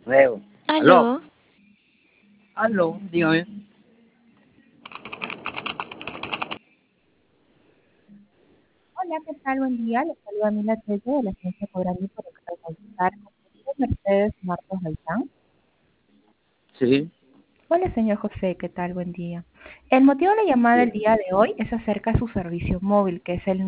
Luego. Aló, Aló, aló, dígame. Hola, ¿qué tal? Buen día. Les saluda Mila Telle de la Agencia Cobrani por consultar con usted, Mercedes Marcos Gaitán. Sí, Hola, señor José, ¿qué tal? Buen día. El motivo de la llamada del bien. día de hoy es acerca de su servicio móvil, que es el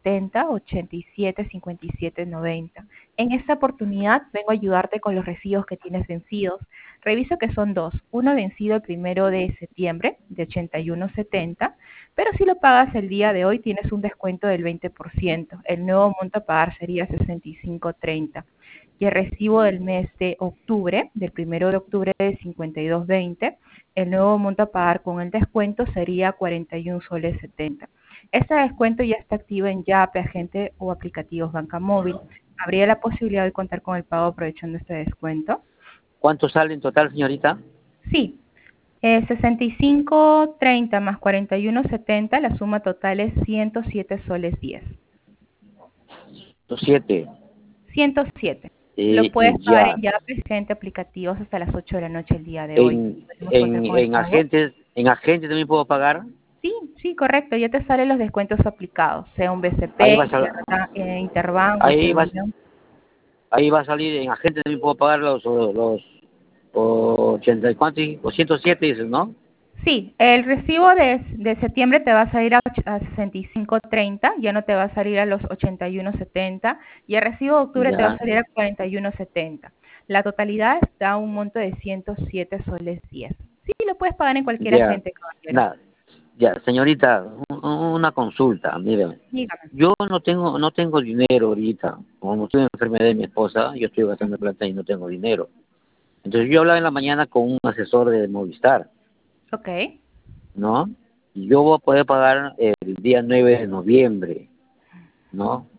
970-87-57-90. En esta oportunidad vengo a ayudarte con los recibos que tienes vencidos. Reviso que son dos. Uno vencido el 1 de septiembre de 81.70, pero si lo pagas el día de hoy tienes un descuento del 20%. El nuevo monto a pagar sería 65.30 y el recibo del mes de octubre, del 1 de octubre de 52.20, el nuevo monto a pagar con el descuento sería 41 soles 70. Este descuento ya está activo en Yape, Agente o aplicativos Banca Móvil. ¿Habría la posibilidad de contar con el pago aprovechando este descuento? ¿Cuánto sale en total, señorita? Sí, 65.30 más 41.70, la suma total es 107 soles 10. 7. 107. Lo puedes pagar Ya. en Yape, Agente, aplicativos hasta las 8 de la noche el día de hoy. ¿Podemos contar con el En pago? agentes también puedo pagar. Sí, sí, correcto. Ya te salen los descuentos aplicados, sea un Ahí BCP, va a sal- Interbank, ahí Western va, Union. ahí va a salir en agentes también puedo pagar los 80 y cuánto, o 107 dices, ¿no? Sí, el recibo de septiembre te va a salir a 65.30, ya no te va a salir a los 81.70, y el recibo de octubre te va a Ya, salir a 41.70. La totalidad da un monto de 107 soles 10. Sí, lo puedes pagar en cualquier ya, agente, caballero. nada. Ya, señorita, una consulta, mire. Dígame. Yo no tengo dinero ahorita. Como estoy en enfermedad de mi esposa, yo estoy gastando plata y no tengo dinero. Entonces yo hablaba en la mañana con un asesor de Movistar, Ok. ¿no? Y yo voy a poder pagar el día 9 de noviembre, ¿no?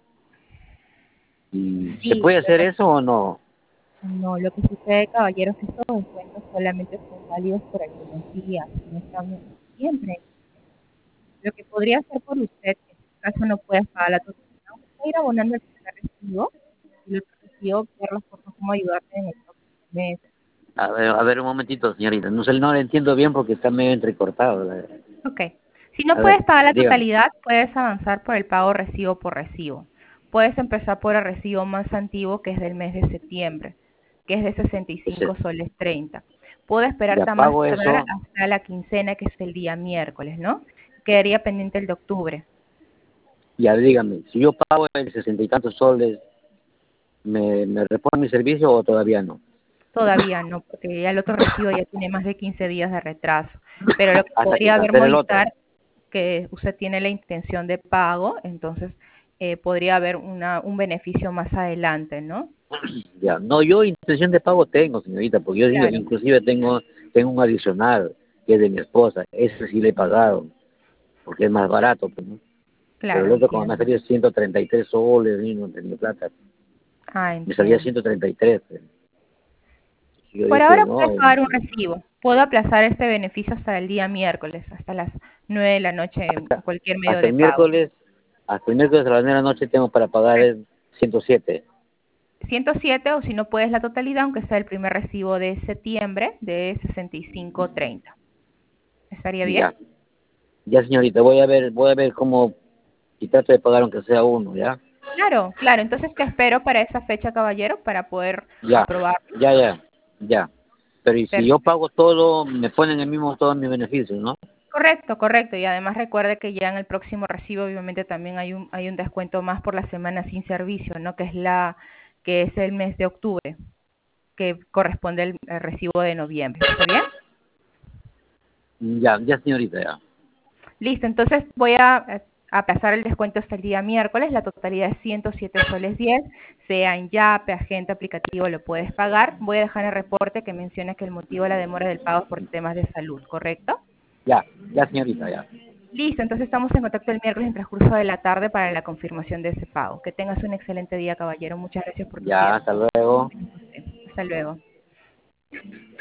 ¿Y se Sí, puede hacer eso o no? no, lo que sucede, caballeros, es que estos descuentos solamente son válidos por algunos días, no estamos siempre. Lo que podría hacer por usted, que en este caso no puede pagar la totalidad, usted puede ir abonando el primer recibo y el otro recibo ver las formas como ayudarte en el próximo mes. A ver un momentito, señorita. No le entiendo bien porque está medio entrecortado. Ok. Si no A ver, puedes pagar la dígame. totalidad, puedes avanzar por el pago recibo por recibo. Puedes empezar por el recibo más antiguo, que es del mes de septiembre, que es de Ese- 65 soles 30. Puedo esperar ya hasta más pago tardar eso. hasta la quincena, que es el día miércoles, ¿no? Quedaría pendiente el de octubre. Ya dígame, si yo pago el 60 y tantos soles, ¿me repone mi servicio o todavía no? Todavía no, porque ya el otro recibo ya tiene más de 15 días de retraso. Pero lo que Hasta que podría haber cancele el otro. Movistar, que usted tiene la intención de pago, entonces podría haber un beneficio más adelante, ¿no? Ya, no, yo intención de pago tengo, señorita, porque yo digo, Claro, inclusive tengo un adicional que es de mi esposa, ese sí le he pagado, porque es más barato, pues, ¿no? Pero claro, el otro como me ha entiendo. salido 133 soles, y no tenía plata, Ah, me salía entiendo. 133, pues. Yo Por dije, ahora no, puedes pagar un recibo. Puedo aplazar este beneficio hasta el día miércoles, hasta las 9 de la noche en hasta, cualquier medio hasta de el pago. miércoles, hasta el miércoles a las 9 de la noche tengo para pagar el 107. 107, o si no puedes la totalidad, aunque sea el primer recibo de septiembre de 65.30. ¿Estaría bien? Ya, ya señorita, voy a ver cómo, y trato de pagar aunque sea uno, ¿ya? Claro, claro. Entonces te espero para esa fecha, caballero, para poder Ya, aprobarlo. ya. Pero y si yo Perfecto. pago todo, me ponen el mismo todos mis beneficios, ¿no? Correcto, correcto. Y además recuerde que ya en el próximo recibo, obviamente, también hay un descuento más por la semana sin servicio, ¿no? Que es el mes de octubre, que corresponde al recibo de noviembre. ¿Está bien? Ya, ya señorita, ya. Listo, entonces voy a aplazar el descuento hasta el día miércoles, la totalidad es 107 soles 10, sea en Yape, agente, aplicativo, lo puedes pagar. Voy a dejar el reporte que menciona que el motivo de la demora del pago es por temas de salud, ¿correcto? Ya señorita, ya. Listo, entonces estamos en contacto el miércoles en transcurso de la tarde para la confirmación de ese pago. Que tengas un excelente día, caballero. Muchas gracias por tu Ya, tiempo. hasta luego. Hasta luego.